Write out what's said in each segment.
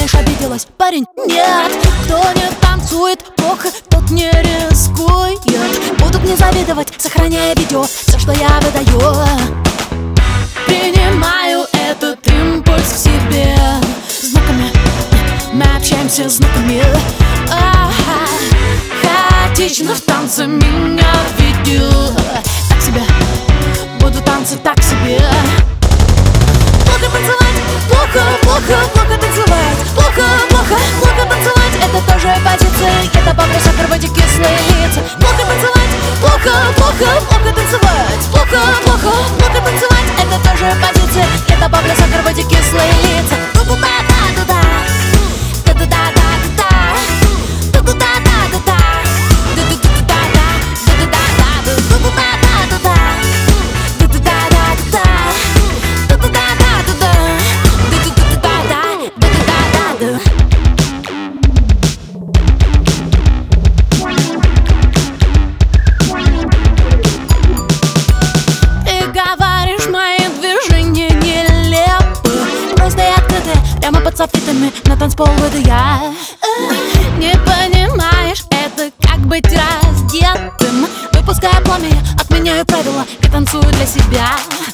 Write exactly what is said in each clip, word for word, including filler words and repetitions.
думаешь, обиделась? Парень, нет. Кто не танцует плохо, тот не рискует. Будут мне завидовать, сохраняя видео все, что я выдаю. Принимаю этот импульс в себе. Знаками, мы общаемся знаками. А-ха. Хаотично в танце меня ведет. Так себе, буду танцы так себе. Плохо танцевать, плохо, плохо, плохо танцевать. Плохо, плохо, плохо танцевать. Это тоже позиция, это бабля, сахар, в эти кислые лица. Плохо танцевать, плохо, плохо, плохо танцевать. Плохо, плохо, плохо танцевать. Это тоже позиция, это бабля, сахар, в эти кислые лица. Ту-ту-да-да-да-да, ту-ту-да-да-да-да, ту-ту-да-да-да-да, ту-ту-да-да-да, ту-ту-да-да-да, ту-ту-да-да-да-да, ту-ту-да-да-да, ту-ту-да-да-да-да, ту-ту-да-да-да-да. Ты говоришь, мои движения нелепы, просто и открыты, прямо под софитами на танцпол выйду я. Не понимаешь, это как быть раздетым. Выпуская пламя, отменяю правила и танцую для себя.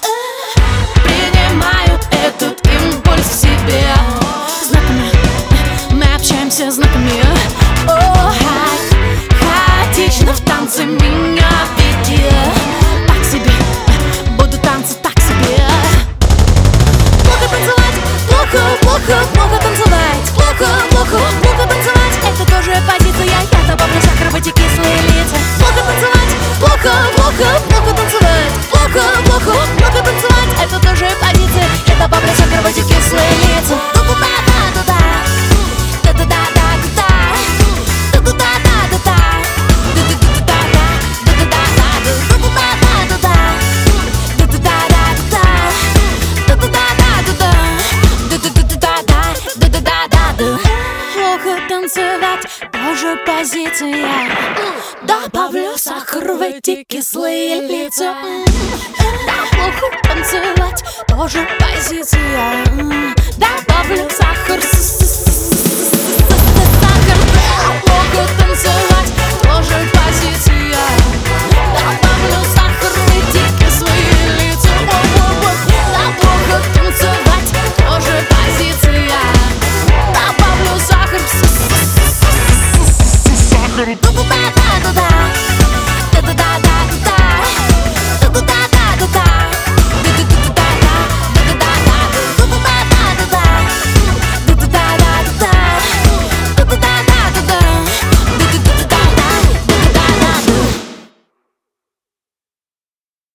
Принимаю этот импульс в себе. Знаками, мы общаемся знаками. О, хаотично в танце меня веди. Так себе, буду танцы так себе. Плохо танцевать, плохо, плохо, плохо танцевать. Плохо, плохо, плохо танцевать. Это тоже позиция, я добавлю сахар в эти кислые лица. Плохо танцевать, плохо, плохо, плохо танцевать. Плохо, плохо, плохо танцевать. Это тоже позиция, я добавлю сахар в эти кислые лица. Ту-ту-да-да-да-да, ту-ту-да-да-да-да, ту-ту-да-да-да-да, ту-ту-да-да-да, ту-ту-да-да-да-да, ту-ту-да-да-да, ту-ту-да-да-да-да, ту-ту-да-да-да, ту-ту-да-да-да. Плохо танцевать, тоже позиция. Добавлю сахар в эти кислые лица. Да, плохо танцевать, тоже позиция. Добавлю сахар, с